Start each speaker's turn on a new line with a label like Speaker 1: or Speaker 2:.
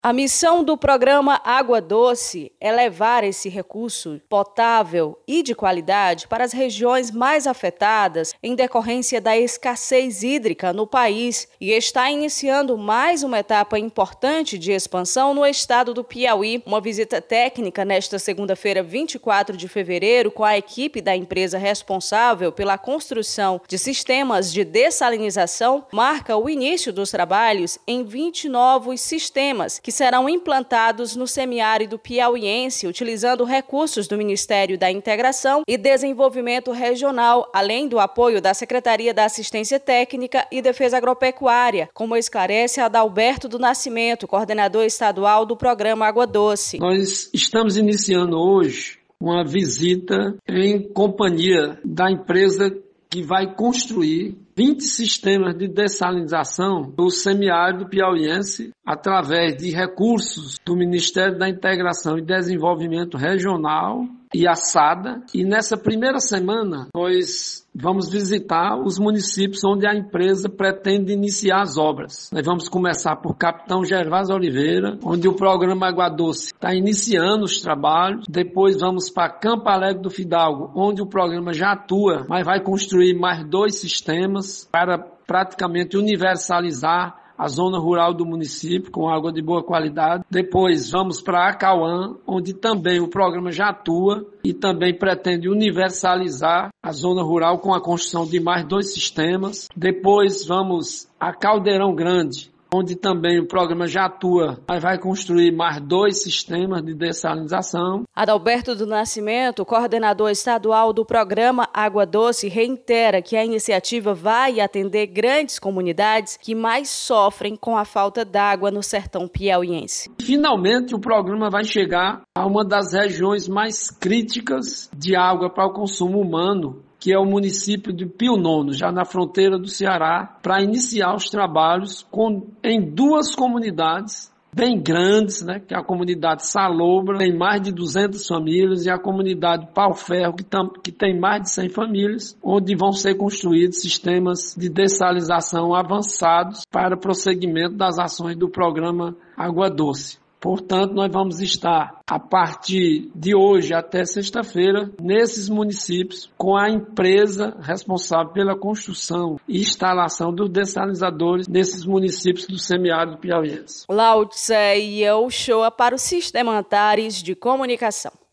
Speaker 1: A missão do programa Água Doce é levar esse recurso potável e de qualidade para as regiões mais afetadas em decorrência da escassez hídrica no país e está iniciando mais uma etapa importante de expansão no estado do Piauí. Uma visita técnica nesta segunda-feira, 24 de fevereiro, com a equipe da empresa responsável pela construção de sistemas de dessalinização, marca o início dos trabalhos em 20 novos sistemas que serão implantados no semiárido piauiense, utilizando recursos do Ministério da Integração e Desenvolvimento Regional, além do apoio da Secretaria da Assistência Técnica e Defesa Agropecuária, como esclarece Adalberto do Nascimento, coordenador estadual do programa Água Doce.
Speaker 2: Nós estamos iniciando hoje uma visita em companhia da empresa que vai construir 20 sistemas de dessalinização do semiárido piauiense através de recursos do Ministério da Integração e Desenvolvimento Regional e a SADA. E nessa primeira semana nós vamos visitar os municípios onde a empresa pretende iniciar as obras. Nós vamos começar por Capitão Gervásio Oliveira, onde o programa Água Doce está iniciando os trabalhos. Depois vamos para Campo Alegre do Fidalgo, onde o programa já atua, mas vai construir mais 2 sistemas para praticamente universalizar a zona rural do município com água de boa qualidade. Depois vamos para Acauã, onde também o programa já atua e também pretende universalizar a zona rural com a construção de mais 2 sistemas. Depois vamos a Caldeirão Grande, onde também o programa já atua, mas vai construir mais 2 sistemas de dessalinização.
Speaker 1: Adalberto do Nascimento, coordenador estadual do programa Água Doce, reitera que a iniciativa vai atender grandes comunidades que mais sofrem com a falta d'água no sertão piauiense.
Speaker 2: Finalmente, o programa vai chegar a uma das regiões mais críticas de água para o consumo humano, que é o município de Pio Nono, já na fronteira do Ceará, para iniciar os trabalhos em 2 comunidades bem grandes, que é a comunidade Salobra, tem mais de 200 famílias, e a comunidade Pau Ferro, que tem mais de 100 famílias, onde vão ser construídos sistemas de dessalinização avançados para prosseguimento das ações do programa Água Doce. Portanto, nós vamos estar, a partir de hoje até sexta-feira, nesses municípios, com a empresa responsável pela construção e instalação dos dessalinizadores nesses municípios do semiárido piauiense.
Speaker 1: Lautze e Shoa para o Sistema Antares de Comunicação.